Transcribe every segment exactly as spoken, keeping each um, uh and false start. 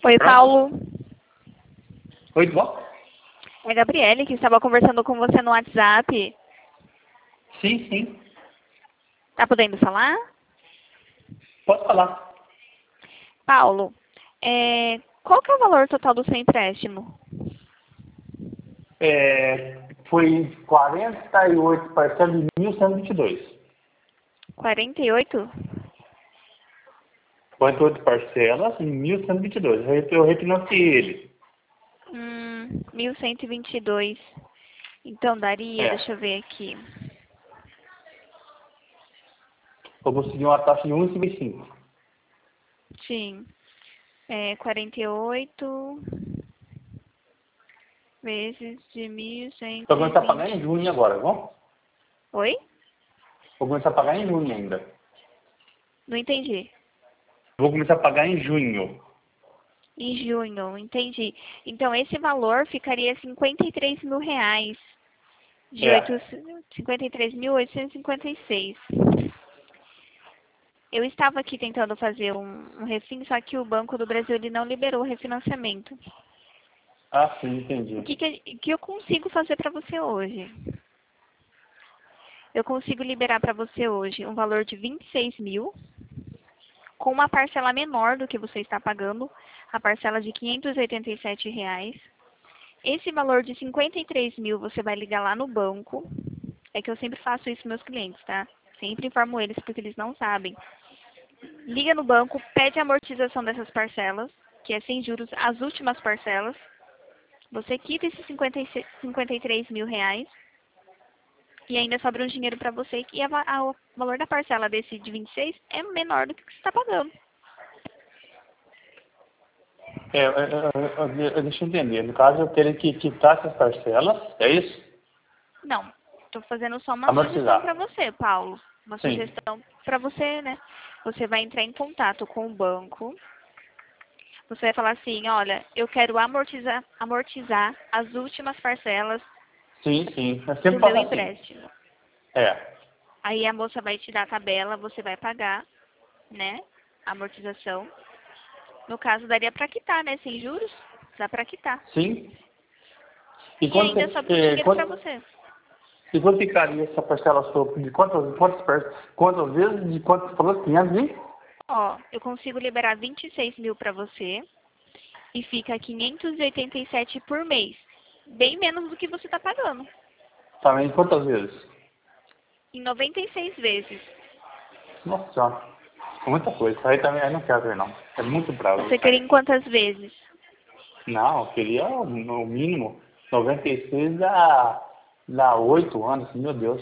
Oi, Pronto? Paulo. Oi, tudo bom? É a Gabriele, que estava conversando com você no WhatsApp. Sim, sim. Tá podendo falar? Pode falar. Paulo, é, qual que é o valor total do seu empréstimo? É, foi quarenta e oito parcelas de mil cento e vinte e dois. quarenta e oito? quarenta e oito parcelas em mil cento e vinte e dois. Eu re- eu refinanciei ele. Hum, mil cento e vinte e dois. Então daria, É. deixa eu ver aqui. Eu consegui uma taxa de um vírgula cinquenta e cinco. Sim. É, quarenta e oito vezes de mil cento Vou e começar a pagar em vinte. junho agora, bom? Oi? Vou começar a pagar em junho ainda. Não entendi. Vou começar a pagar em junho. Em junho, entendi. Então esse valor ficaria cinquenta e três mil reais. De É. cinquenta e três mil oitocentos e cinquenta e seis. Eu estava aqui tentando fazer um, um refin, só que o Banco do Brasil ele não liberou o refinanciamento. Ah, sim, O entendi. que, que, que eu consigo fazer para você hoje? Eu consigo liberar para você hoje um valor de vinte e seis mil, com uma parcela menor do que você está pagando, a parcela de quinhentos e oitenta e sete reais. Esse valor de cinquenta e três mil você vai ligar lá no banco. É que eu sempre faço isso com meus clientes, tá? Sempre informo eles porque eles não sabem. Liga no banco, pede a amortização dessas parcelas, que é sem juros, as últimas parcelas. Você quita esses cinquenta e seis, cinquenta e três mil reais e ainda sobra um dinheiro para você. E a, a, o valor da parcela desse de vinte e seis é menor do que você está pagando. É, é, é, é, deixa eu entender. No caso, eu teria que quitar essas parcelas, é isso? Não, estou fazendo só uma sugestão para Amortizar. você, Paulo. Uma Sim. sugestão para você, né? Você vai entrar em contato com o banco. Você vai falar assim, olha, eu quero amortizar, amortizar as últimas parcelas Sim, sim. Eu do sempre meu faço assim. empréstimo. É. Aí a moça vai te dar a tabela, você vai pagar, né? A amortização. No caso, daria para quitar, né? Sem juros, dá para quitar. Sim. E E quanto, ainda sobra um é, dinheiro para quanto, você. e quanto ficaria essa parcela sua? De quantas, quantas, par- quantas vezes? De quanto você falou? quinhentos e? Ó, eu consigo liberar vinte e seis mil para você e fica quinhentos e oitenta e sete por mês. Bem menos do que você está pagando. Também quantas vezes? Em noventa e seis vezes. Nossa senhora. É muita coisa. Isso aí também eu não quero ver, não. É muito bravo Você isso queria aí. em quantas vezes? Não, eu queria no mínimo noventa e seis dá, dá oito anos, meu Deus.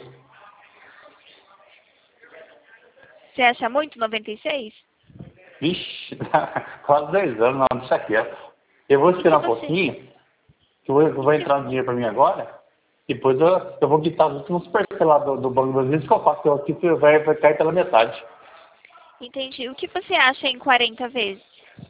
Você acha muito noventa e seis? Vixe, quase dez anos, não, deixa quieto. Eu vou E que esperar um você... pouquinho, que eu vou, eu E vou que... entrar no dinheiro para mim agora, depois eu, eu vou quitar os últimos parcelados do, do Banco Brasileiro, isso que eu faço, eu aqui vai, vai cair pela metade. Entendi. O que você acha em quarenta vezes?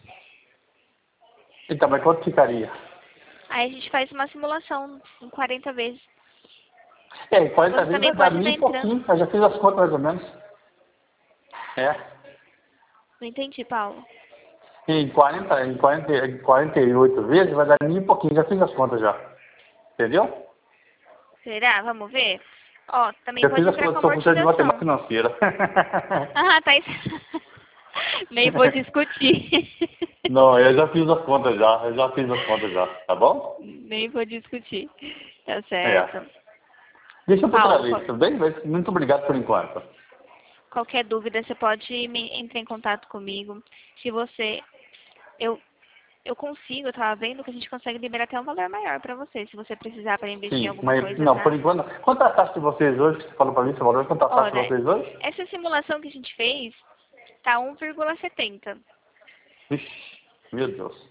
Então, mas quanto ficaria? Aí a gente faz uma simulação em quarenta vezes. É, quarenta Você vezes também vai dar pode mil estar e entrando. pouquinho, eu já fiz as contas mais ou menos. É. Não entendi, Paulo. Em quarenta, em quarenta, em quarenta e oito vezes vai dar mil e pouquinho, já fiz as contas já. Entendeu? Será? Vamos ver? Ó, também Já pode fiz as entrar contas, com sou professor de matemática amortização. financeira. Ah, tá. Nem vou discutir. Não, eu já fiz as contas já, eu já fiz as contas já, tá bom? Nem vou discutir. Tá É. certo. Deixa por outra Paulo, vez, qual- tudo bem? Mas muito obrigado por enquanto. qualquer dúvida você pode me, entrar em contato comigo. Se você... Eu, eu consigo, eu tava vendo que a gente consegue liberar até um valor maior pra você, se você precisar para investir em Sim, alguma mas coisa, não, por tá? enquanto. Quanto é a taxa de vocês hoje, que você falou pra mim, você valor, quanto é a taxa de Olha, vocês hoje? essa simulação que a gente fez tá um vírgula setenta. Vixe, meu Deus.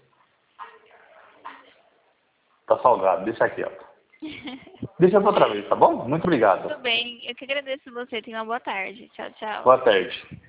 Tá salgado, deixa aqui, ó. Deixa por outra vez, tá bom? Muito obrigado. Tudo bem. Eu que agradeço você. Tenha uma boa tarde. Tchau, tchau. Boa tarde.